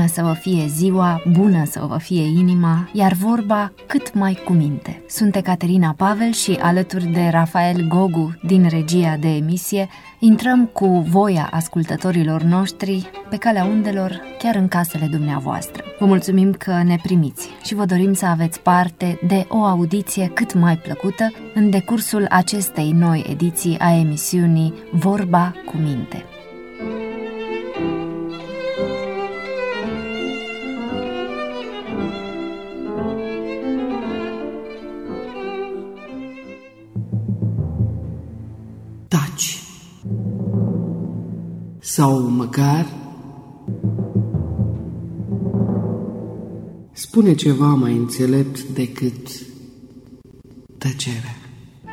Bună să vă fie ziua, bună să vă fie inima, iar vorba cât mai cu minte. Sunt Ecaterina Pavel și alături de Rafael Gogu din regia de emisie, intrăm cu voia ascultătorilor noștri pe calea undelor, chiar în casele dumneavoastră. Vă mulțumim că ne primiți și vă dorim să aveți parte de o audiție cât mai plăcută în decursul acestei noi ediții a emisiunii Vorba cu minte. Taci. Sau măcar spune ceva mai înțelept decât tăcerea.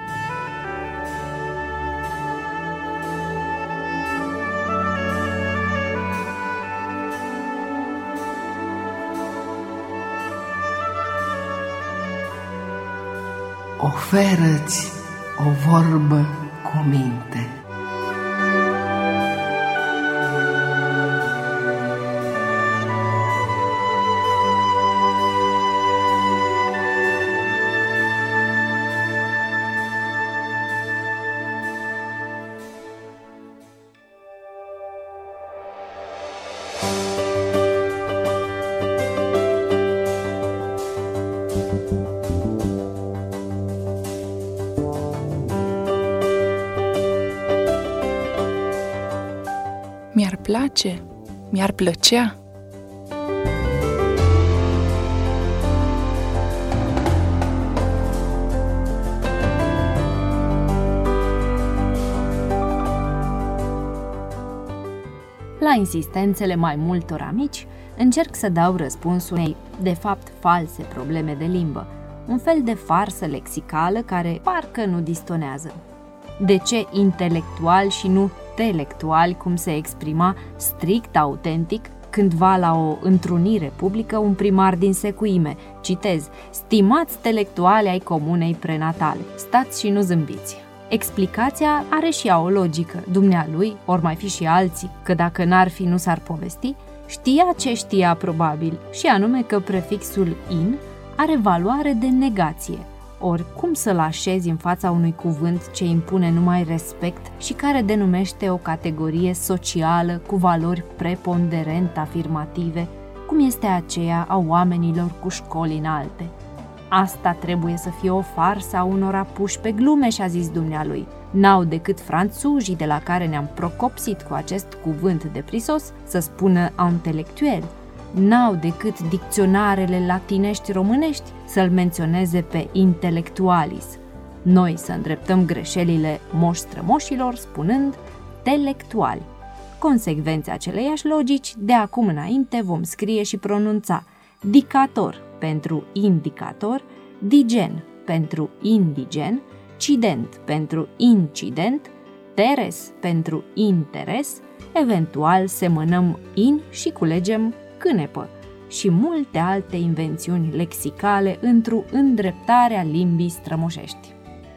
Oferă-ți o vorbă cu minte. Mi-ar place, mi-ar plăcea. La insistențele mai multor amici, încerc să dau răspunsul unei, de fapt, false probleme de limbă, un fel de farsă lexicală care parcă nu distonează. De ce intelectual și nu telectuali, cum se exprima strict autentic cândva la o întrunire publică un primar din Secuime? Citez: stimați telectuali ai comunei prenatale, stați și nu zâmbiți. Explicația are și ea o logică. Dumnealui, ori mai fi și alții, că dacă n-ar fi nu s-ar povesti, știa ce știa probabil, și anume că prefixul in are valoare de negație. Ori cum să-l așezi în fața unui cuvânt ce impune numai respect și care denumește o categorie socială cu valori preponderent afirmative, cum este aceea a oamenilor cu școli înalte? Asta trebuie să fie o farsă a unora puși pe glume, și-a zis dumnealui. N-au decât franțuzii de la care ne-am procopsit cu acest cuvânt de prisos să spună intelectuel. N-au decât dicționarele latinești românești să-l menționeze pe intelectualis. Noi să îndreptăm greșelile moși-strămoșilor spunând telectuali. Consecvența aceleiași logici, de acum înainte vom scrie și pronunța dicator pentru indicator, digen pentru indigen, cident pentru incident, teres pentru interes, eventual semănăm in și culegem cânepă și multe alte invențiuni lexicale într-o îndreptare a limbii strămoșești.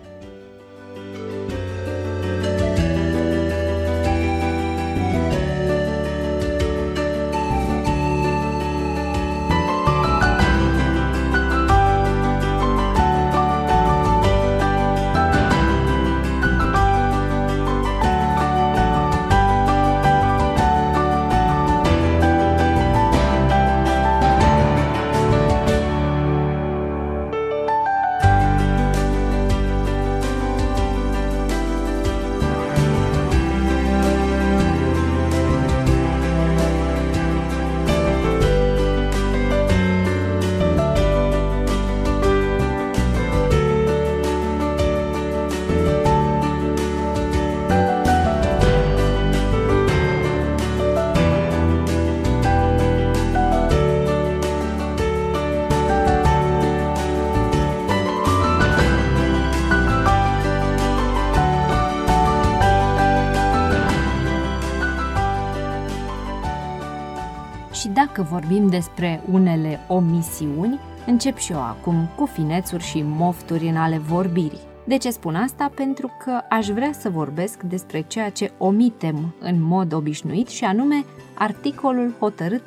Și dacă vorbim despre unele omisiuni, încep și eu acum cu finețuri și mofturi în ale vorbirii. De ce spun asta? Pentru că aș vrea să vorbesc despre ceea ce omitem în mod obișnuit și anume articolul hotărât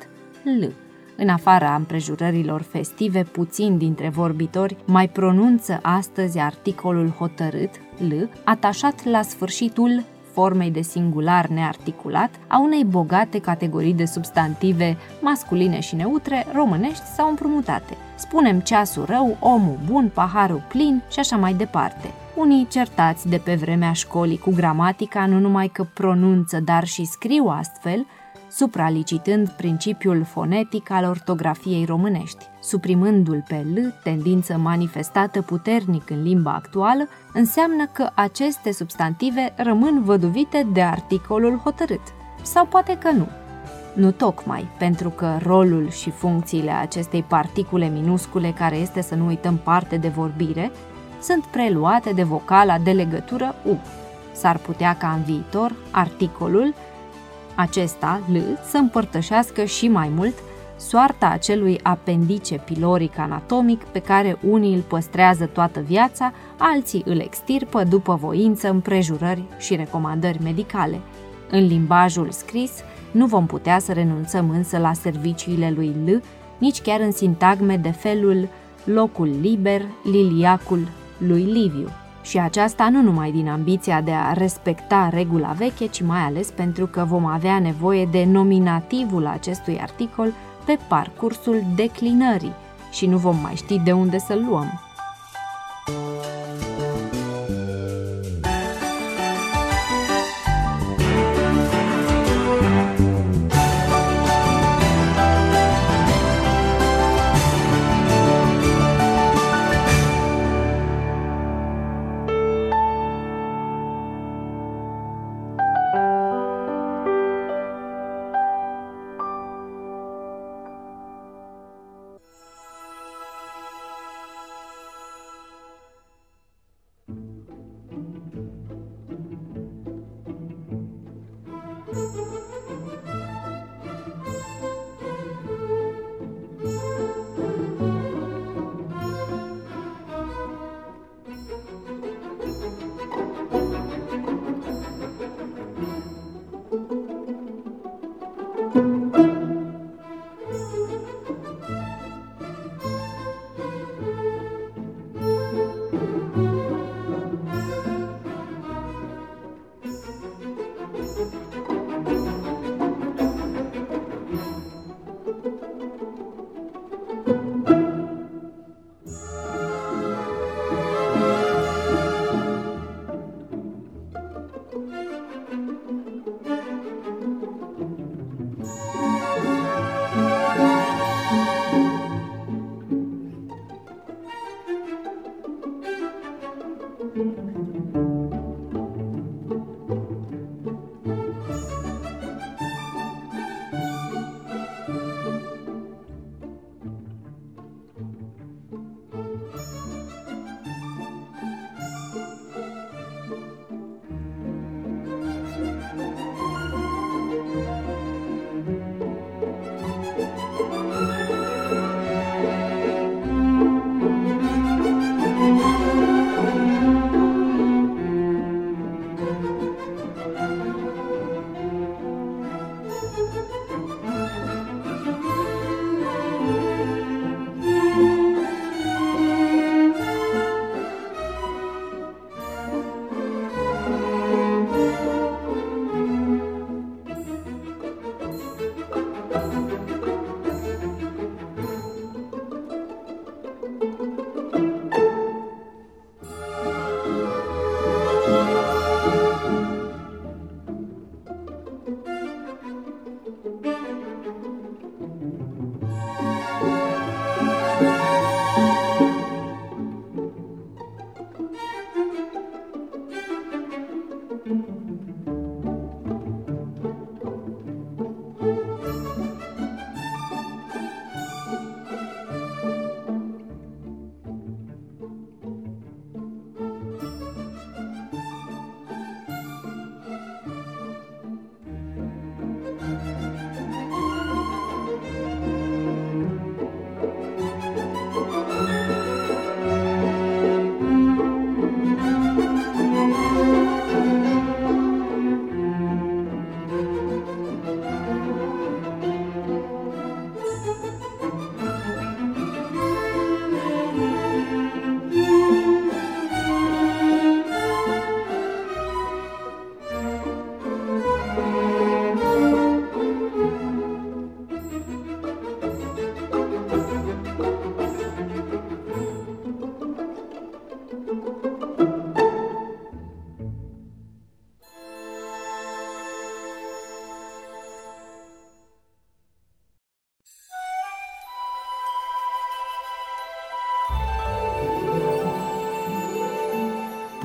L. În afara împrejurărilor festive, puțini dintre vorbitori mai pronunță astăzi articolul hotărât, L, atașat la sfârșitul formei de singular nearticulat a unei bogate categorii de substantive masculine și neutre, românești sau împrumutate. Spunem ceasul rău, omul bun, paharul plin și așa mai departe. Unii certați de pe vremea școlii cu gramatica nu numai că pronunță, dar și scriu astfel, supralicitând principiul fonetic al ortografiei românești. Suprimându-l pe L, tendință manifestată puternic în limba actuală, înseamnă că aceste substantive rămân văduvite de articolul hotărât. Sau poate că nu. Nu tocmai, pentru că rolul și funcțiile acestei particule minuscule, care este, să nu uităm, parte de vorbire, sunt preluate de vocala de legătură U. S-ar putea ca în viitor articolul acesta, L, să împărtășească și mai mult soarta acelui apendice piloric anatomic pe care unii îl păstrează toată viața, alții îl extirpă după voință, împrejurări și recomandări medicale. În limbajul scris nu vom putea să renunțăm însă la serviciile lui L, nici chiar în sintagme de felul locul liber, liliacul lui Liviu. Și aceasta nu numai din ambiția de a respecta regula veche, ci mai ales pentru că vom avea nevoie de nominativul acestui articol pe parcursul declinării și nu vom mai ști de unde să-l luăm.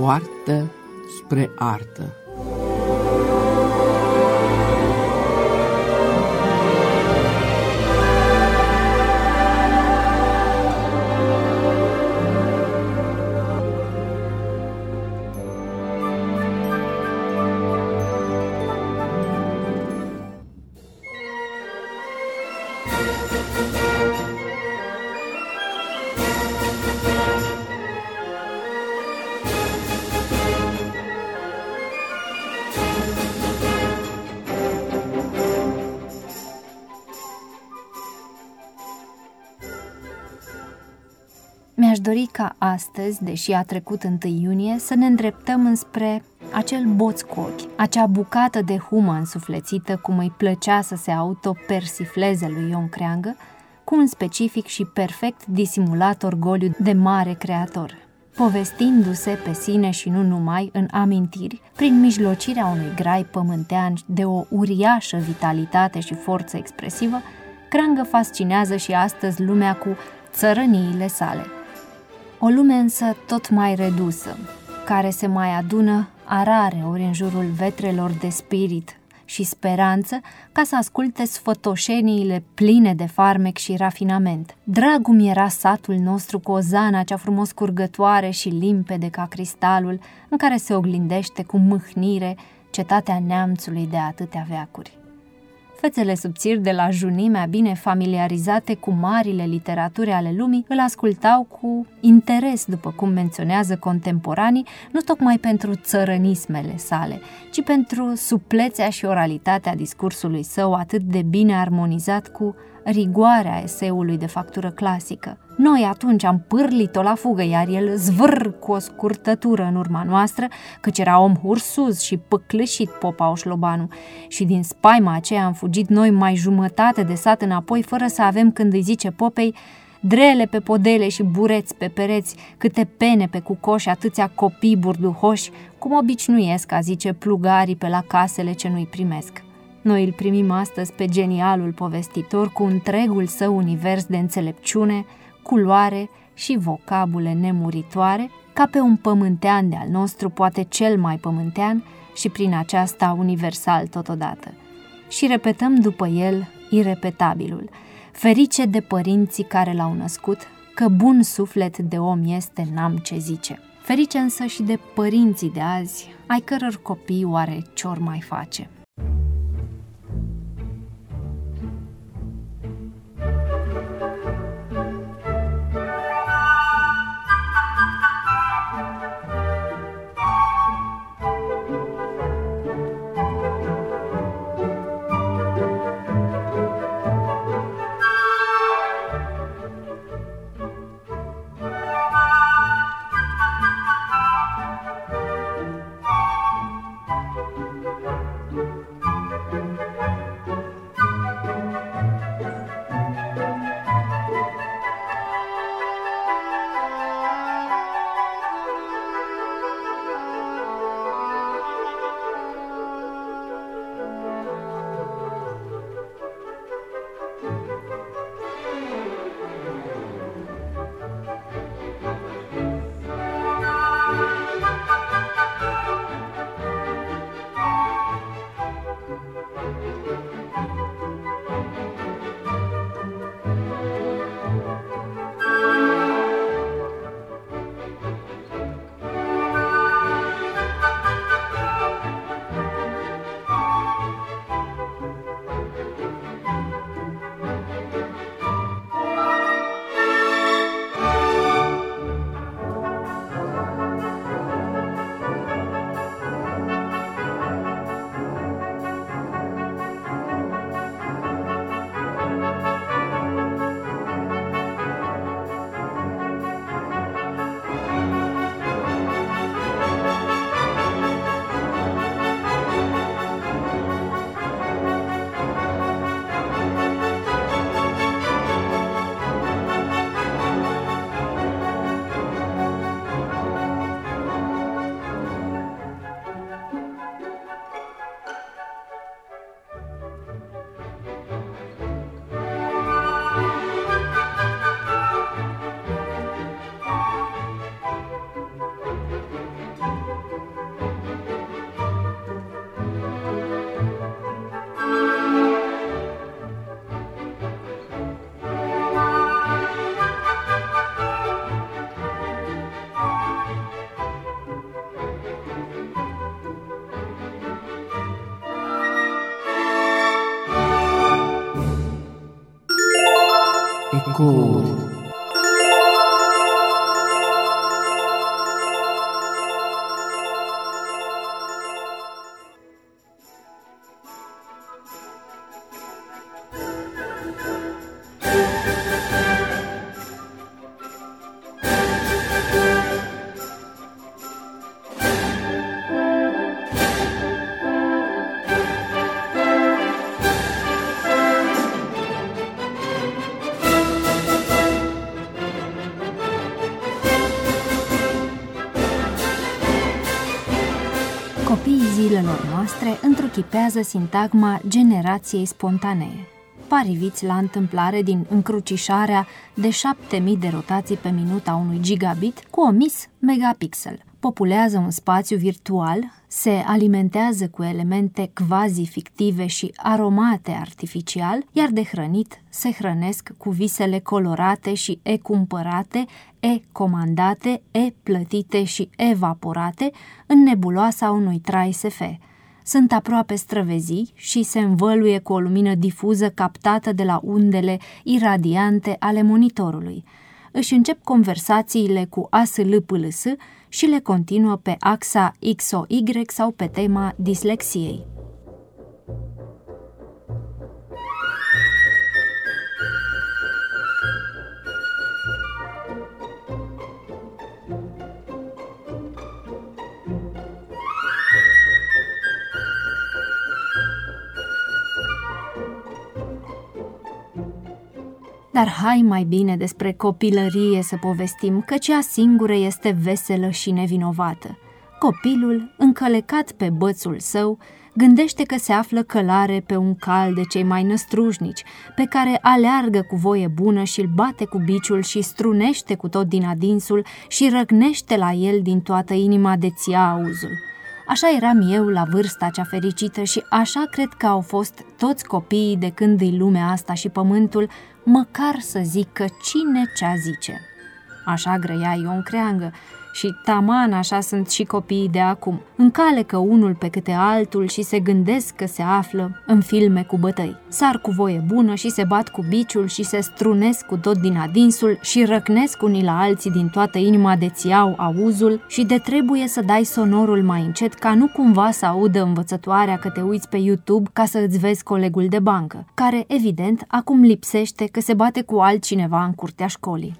poartă spre artă. Mi-aș dori ca astăzi, deși a trecut 1 iunie, să ne îndreptăm înspre acel boț cu ochi, acea bucată de humă însuflețită cum îi plăcea să se autopersifleze lui Ion Creangă, cu un specific și perfect disimulat orgoliu de mare creator, povestindu-se pe sine și nu numai în amintiri, prin mijlocirea unui grai pământean de o uriașă vitalitate și forță expresivă. Creangă fascinează și astăzi lumea cu țărăniile sale. O lume însă tot mai redusă, care se mai adună a rare ori în jurul vetrelor de spirit și speranță ca să asculte sfătoșeniile pline de farmec și rafinament. Dragul mi era satul nostru cu o zana cea frumos curgătoare și limpede ca cristalul, în care se oglindește cu mâhnire cetatea neamțului de atâtea veacuri. Fețele subțiri de la junimea bine familiarizate cu marile literaturi ale lumii îl ascultau cu interes, după cum menționează contemporanii, nu tocmai pentru țărănismele sale, ci pentru suplețea și oralitatea discursului său atât de bine armonizat cu rigoarea eseului de factură clasică. Noi atunci am pârlit-o la fugă, iar el zvâr cu o scurtătură în urma noastră, căci era om hursuz și păclășit popa Oșlobanu, și din spaima aceea am fugit noi mai jumătate de sat înapoi, fără să avem când îi zice popei: drele pe podele și bureți pe pereți, câte pene pe cucoși, atâția copii burduhoși, cum obișnuiesc, a zice plugarii pe la casele ce nu-i primesc. Noi îl primim astăzi pe genialul povestitor cu întregul său univers de înțelepciune, culoare și vocabule nemuritoare, ca pe un pământean de-al nostru, poate cel mai pământean și prin aceasta universal totodată. Și repetăm după el irepetabilul: ferice de părinții care l-au născut, că bun suflet de om este, n-am ce zice. Ferice însă și de părinții de azi, ai căror copii oare ce-or mai face. Ecouri. Copiii zilelor noastre întruchipează sintagma generației spontanee. Pariviți la întâmplare din încrucișarea de 7000 de rotații pe minut a unui gigabit cu omis megapixel. Populează un spațiu virtual, se alimentează cu elemente quasi-fictive și aromate artificial, iar de hrănit se hrănesc cu visele colorate și e-cumpărate, e-comandate, e-plătite și evaporate în nebuloasa unui trai SF. Sunt aproape străvezii și se învăluie cu o lumină difuză captată de la undele iradiante ale monitorului. Își încep conversațiile cu ASL-PLS și le continuă pe axa XOY sau pe tema dislexiei. Dar hai mai bine despre copilărie să povestim, căci ea singură este veselă și nevinovată. Copilul, încălecat pe bățul său, gândește că se află călare pe un cal de cei mai năstrușnici, pe care aleargă cu voie bună și îl bate cu biciul și strunește cu tot din adinsul și răgnește la el din toată inima de-ți ia auzul. Așa eram eu la vârsta cea fericită și așa cred că au fost toți copiii de când îi lumea asta și pământul, măcar să zică cine ce-a zice. Așa grăia Ion Creangă și taman așa sunt și copiii de acum. Încalecă unul pe câte altul și se gândesc că se află în filme cu bătăi. Sar cu voie bună și se bat cu biciul și se strunesc cu tot din adinsul și răcnesc unii la alții din toată inima de-ți iau auzul și de trebuie să dai sonorul mai încet ca nu cumva să audă învățătoarea că te uiți pe YouTube ca să îți vezi colegul de bancă, care, evident, acum lipsește că se bate cu altcineva în curtea școlii.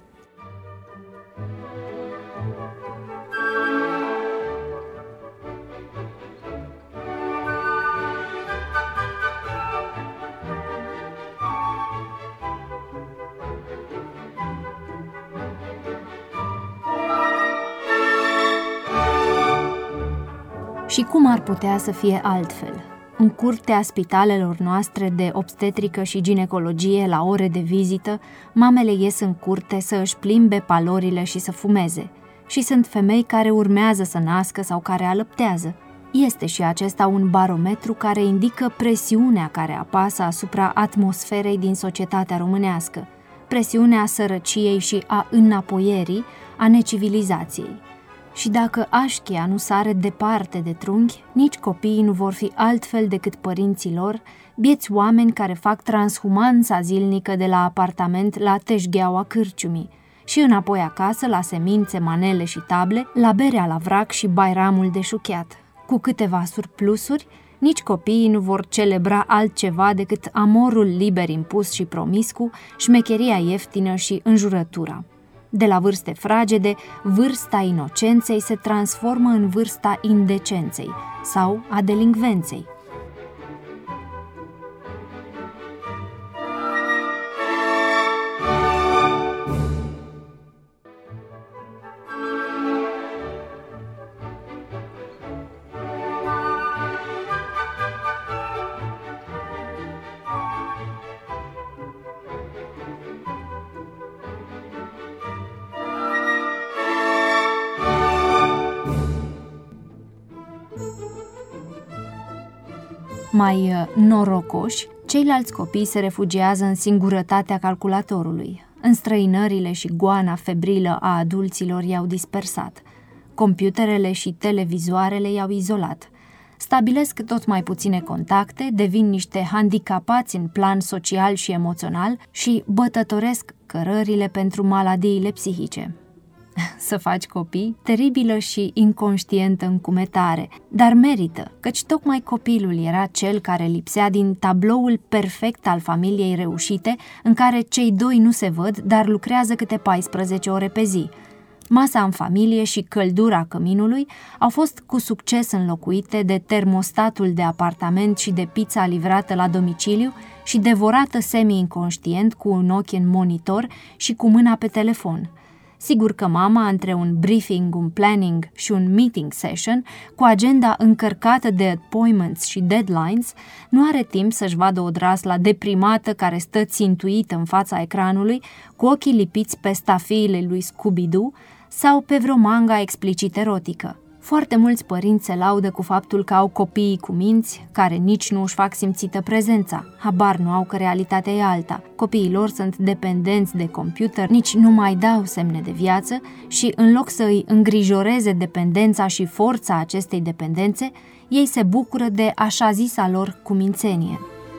Și cum ar putea să fie altfel? În curtea spitalelor noastre de obstetrică și ginecologie, la ore de vizită, mamele ies în curte să își plimbe palorile și să fumeze. Și sunt femei care urmează să nască sau care alăptează. Este și acesta un barometru care indică presiunea care apasă asupra atmosferei din societatea românească, presiunea sărăciei și a înapoierii, a necivilizației. Și dacă așchia nu sare departe de trunchi, nici copiii nu vor fi altfel decât părinții lor, bieți oameni care fac transhumanța zilnică de la apartament la teșgheaua cârciumii și înapoi acasă la semințe, manele și table, la berea la vrac și bairamul de șuchiat. Cu câteva surplusuri, nici copiii nu vor celebra altceva decât amorul liber impus și promiscu, șmecheria ieftină și înjurătura. De la vârste fragede, vârsta inocenței se transformă în vârsta indecenței sau a delingvenței. Mai norocoși, ceilalți copii se refugiază în singurătatea calculatorului. Înstrăinările și goana febrilă a adulților i-au dispersat. Computerele și televizoarele i-au izolat. stabilesc tot mai puține contacte, devin niște handicapați în plan social și emoțional și bătătoresc cărările pentru maladiile psihice. Să faci copii? Teribilă și inconștientă încumetare, dar merită, căci tocmai copilul era cel care lipsea din tabloul perfect al familiei reușite, în care cei doi nu se văd, dar lucrează câte 14 ore pe zi. Masa în familie și căldura căminului au fost cu succes înlocuite de termostatul de apartament și de pizza livrată la domiciliu și devorată semi-inconștient cu un ochi în monitor și cu mâna pe telefon. Sigur că mama, între un briefing, un planning și un meeting session, cu agenda încărcată de appointments și deadlines, nu are timp să-și vadă odrasla deprimată care stă țintuită în fața ecranului, cu ochii lipiți pe stafiile lui Scooby-Doo sau pe vreo manga explicit erotică. Foarte mulți părinți se laudă cu faptul că au copiii cu minți, care nici nu își fac simțită prezența, habar nu au că realitatea e alta. Copiii lor sunt dependenți de computer, nici nu mai dau semne de viață și în loc să îi îngrijoreze dependența și forța acestei dependențe, ei se bucură de așa zisa lor cumințenie.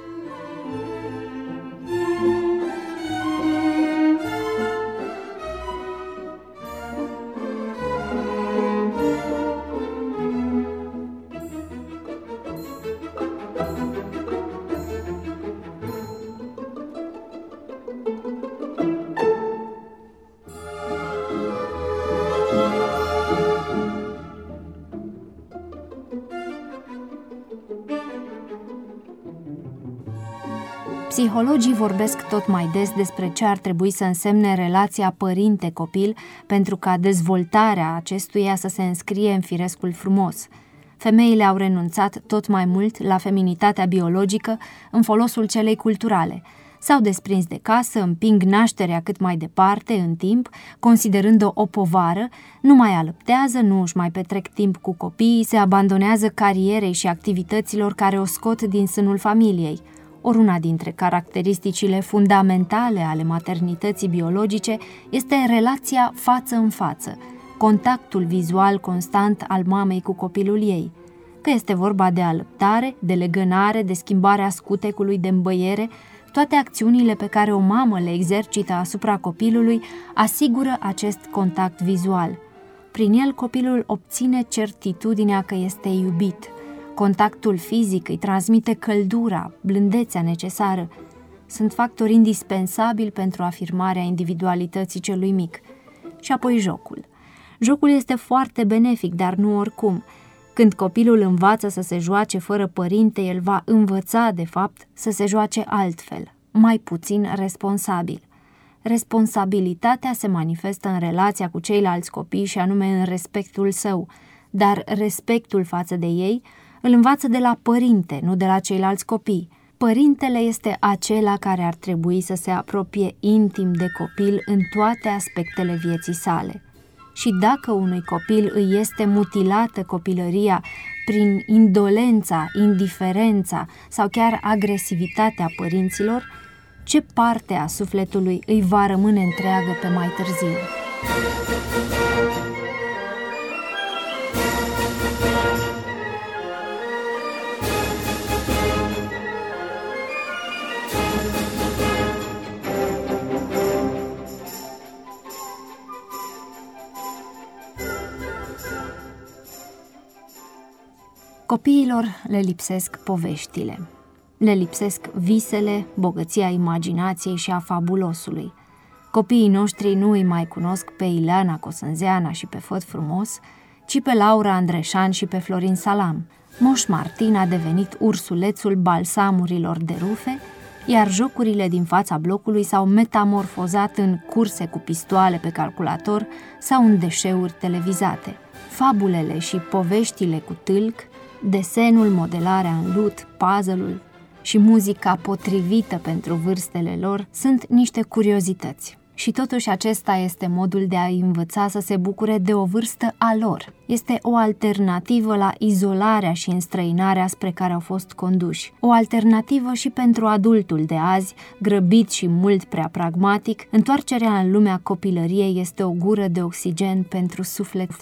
Psihologii vorbesc tot mai des despre ce ar trebui să însemne relația părinte-copil pentru ca dezvoltarea acestuia să se înscrie în firescul frumos. Femeile au renunțat tot mai mult la feminitatea biologică în folosul celei culturale. S-au desprins de casă, împing nașterea cât mai departe în timp, considerând-o o povară, nu mai alăptează, nu își mai petrec timp cu copiii, se abandonează carierei și activităților care o scot din sânul familiei. Ori una dintre caracteristicile fundamentale ale maternității biologice este relația față în față, contactul vizual constant al mamei cu copilul ei. Că este vorba de alăptare, de legănare, de schimbarea scutecului de îmbăiere, toate acțiunile pe care o mamă le exercită asupra copilului asigură acest contact vizual. Prin el copilul obține certitudinea că este iubit. Contactul fizic îi transmite căldura, blândețea necesară. Sunt factori indispensabili pentru afirmarea individualității celui mic. Și apoi jocul. Jocul este foarte benefic, dar nu oricum. Când copilul învață să se joace fără părinte, el va învăța, de fapt, să se joace altfel, mai puțin responsabil. Responsabilitatea se manifestă în relația cu ceilalți copii și anume în respectul său, dar respectul față de ei îl învață de la părinte, nu de la ceilalți copii. Părintele este acela care ar trebui să se apropie intim de copil în toate aspectele vieții sale. Și dacă unui copil îi este mutilată copilăria prin indolența, indiferența sau chiar agresivitatea părinților, ce parte a sufletului îi va rămâne întreagă pe mai târziu? Copiilor le lipsesc poveștile, le lipsesc visele, bogăția imaginației și a fabulosului. Copiii noștri nu îi mai cunosc pe Ileana Cosânzeana și pe Făt Frumos, ci pe Laura Andreșan și pe Florin Salam. Moș Martin a devenit ursulețul balsamurilor de rufe, iar jocurile din fața blocului s-au metamorfozat în curse cu pistoale pe calculator sau în deșeuri televizate. Fabulele și poveștile cu tâlc, desenul, modelarea în lut, puzzle-ul și muzica potrivită pentru vârstele lor sunt niște curiozități. Și totuși acesta este modul de a-i învăța să se bucure de o vârstă a lor. Este o alternativă la izolarea și înstrăinarea spre care au fost conduși. O alternativă și pentru adultul de azi, grăbit și mult prea pragmatic, întoarcerea în lumea copilăriei este o gură de oxigen pentru suflet.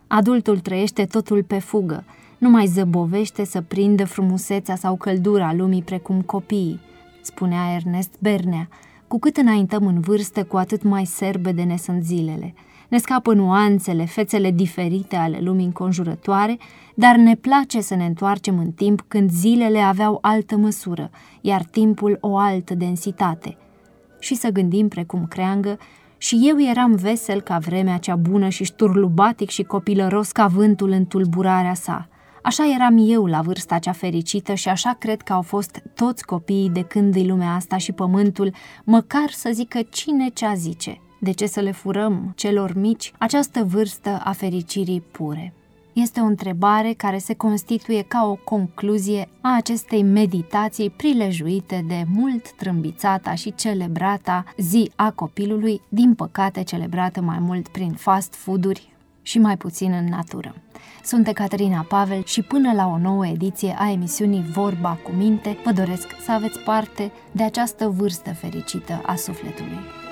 Adultul trăiește totul pe fugă, nu mai zăbovește să prindă frumusețea sau căldura lumii precum copiii, spunea Ernest Bernea. Cu cât înaintăm în vârstă, cu atât mai serbede ne sunt zilele. Ne scapă nuanțele, fețele diferite ale lumii înconjurătoare, dar ne place să ne întoarcem în timp când zilele aveau altă măsură, iar timpul o altă densitate. Și să gândim precum Creangă, și eu eram vesel ca vremea cea bună și șturlubatic și copilăros ca vântul în tulburarea sa. Așa eram eu la vârsta cea fericită și așa cred că au fost toți copiii de când-i lumea asta și pământul, măcar să zică cine ce-a zice. De ce să le furăm celor mici această vârstă a fericirii pure? Este o întrebare care se constituie ca o concluzie a acestei meditații prilejuite de mult trâmbițata și celebrata zi a copilului, din păcate celebrată mai mult prin fast food-uri și mai puțin în natură. Sunt Ecaterina Pavel și până la o nouă ediție a emisiunii Vorba cu Minte, vă doresc să aveți parte de această vârstă fericită a sufletului.